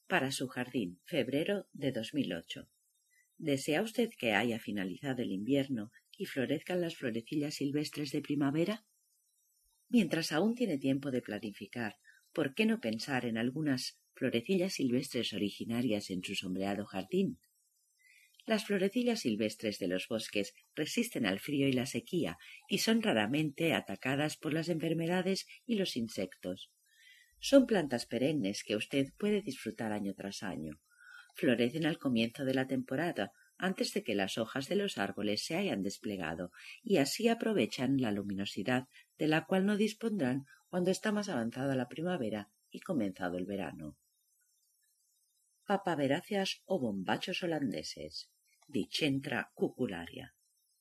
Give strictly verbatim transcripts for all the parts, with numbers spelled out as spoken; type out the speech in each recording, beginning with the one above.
para su jardín, febrero de dos mil ocho. ¿Desea usted que haya finalizado el invierno y florezcan las florecillas silvestres de primavera? Mientras aún tiene tiempo de planificar, ¿por qué no pensar en algunas florecillas silvestres originarias en su sombreado jardín? Las florecillas silvestres de los bosques resisten al frío y la sequía y son raramente atacadas por las enfermedades y los insectos. Son plantas perennes que usted puede disfrutar año tras año. Florecen al comienzo de la temporada, antes de que las hojas de los árboles se hayan desplegado, y así aprovechan la luminosidad de la cual no dispondrán cuando está más avanzada la primavera y comenzado el verano. Papaveráceas o bombachos holandeses, Dichentra cucularia.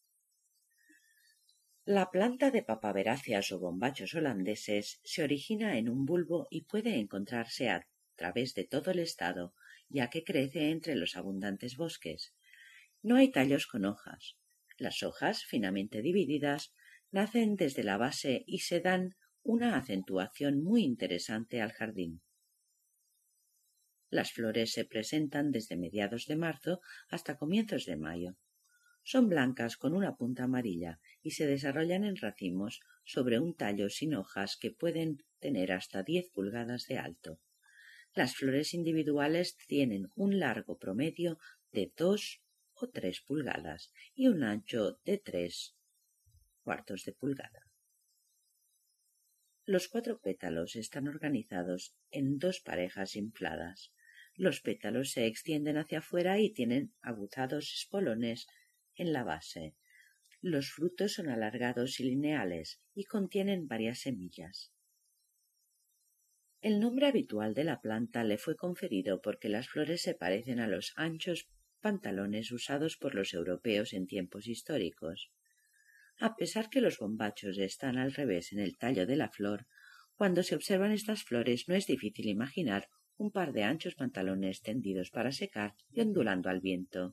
La planta de papaveráceas o bombachos holandeses se origina en un bulbo y puede encontrarse a través de todo el estado, ya que crece entre los abundantes bosques. No hay tallos con hojas. Las hojas, finamente divididas, nacen desde la base y se dan una acentuación muy interesante al jardín. Las flores se presentan desde mediados de marzo hasta comienzos de mayo. Son blancas con una punta amarilla y se desarrollan en racimos sobre un tallo sin hojas que pueden tener hasta diez pulgadas de alto. Las flores individuales tienen un largo promedio de dos o tres pulgadas y un ancho de tres cuartos de pulgada. Los cuatro pétalos están organizados en dos parejas infladas. Los pétalos se extienden hacia afuera y tienen aguzados espolones en la base. Los frutos son alargados y lineales y contienen varias semillas. El nombre habitual de la planta le fue conferido porque las flores se parecen a los anchos pantalones usados por los europeos en tiempos históricos. A pesar que los bombachos están al revés en el tallo de la flor, cuando se observan estas flores no es difícil imaginar un par de anchos pantalones tendidos para secar y ondulando al viento.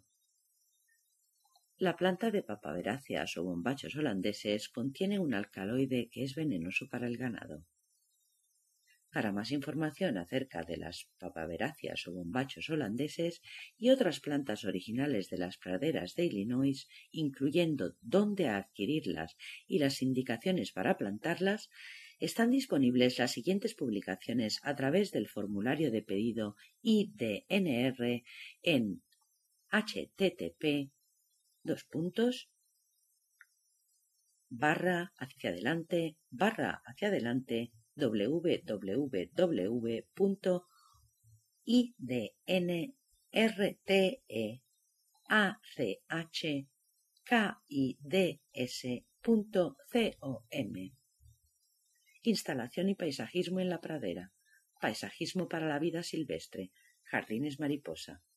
La planta de papaveráceas o bombachos holandeses contiene un alcaloide que es venenoso para el ganado. Para más información acerca de las papaveráceas o bombachos holandeses y otras plantas originales de las praderas de Illinois, incluyendo dónde adquirirlas y las indicaciones para plantarlas, están disponibles las siguientes publicaciones a través del formulario de pedido I D N R en http dos puntos barra hacia adelante barra hacia adelante www punto i d n r t e a c h k i d s punto com. Instalación y paisajismo en la pradera. Paisajismo para la vida silvestre. Jardines Mariposa.